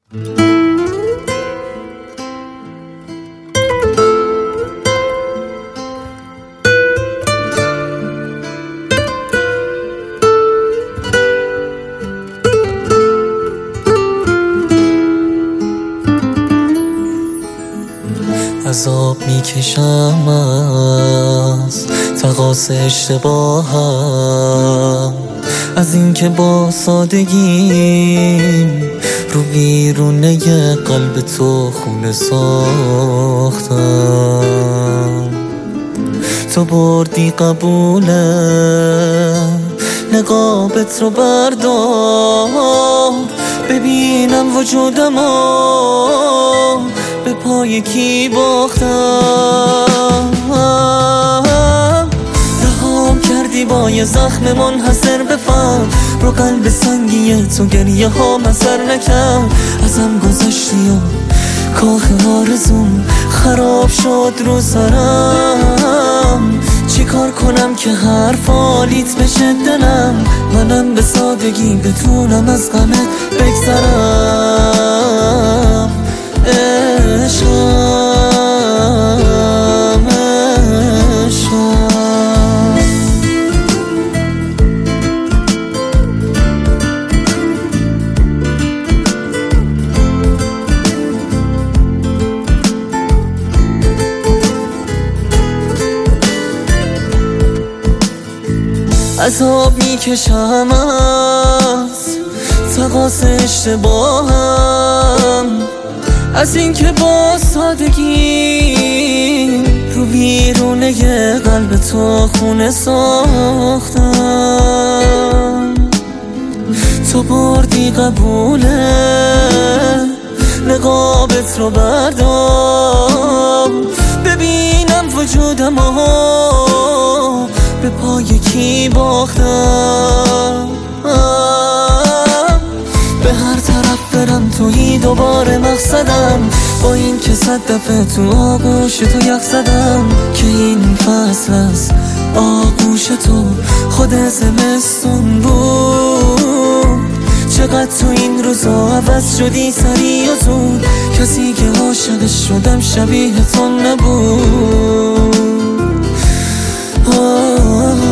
عذاب میکشم از تقاص اشتباهم، از اینکه با سادگیم رو بیرونه قلب تو خونه ساختم. تو بردی قبوله نقابت رو بردار، ببینم وجودمو به پای کی باختم. رهام کردی با یه زخم منحصر به فرد، رو قلب سنگی تو گریه ها اثر نکرد. ازم گذشتی و کاخ آرزوم خراب شد رو سرم. چی کار کنم که حرف آلیت بشه دلم، منم به سادگی بتونم از غمت بگذرم. عشقم عذاب میکشم از تقاص اشتباهم، از اینکه با سادگی رو بیرونه قلب تو خونه ساختم. تو بردی قبوله نقابت رو بردار، ببینم وجودمو به پای کی باختم. به هر طرف برم تویی دوباره مقصدم، با این که 100 دفعه تو آغوش تو یخ زدم. که این فصل از آغوش تو خود زمستون بود. چقدر تو این روزا عوض شدی سریع و زود، کسی که عاشقش شدم شبیه تو نبود.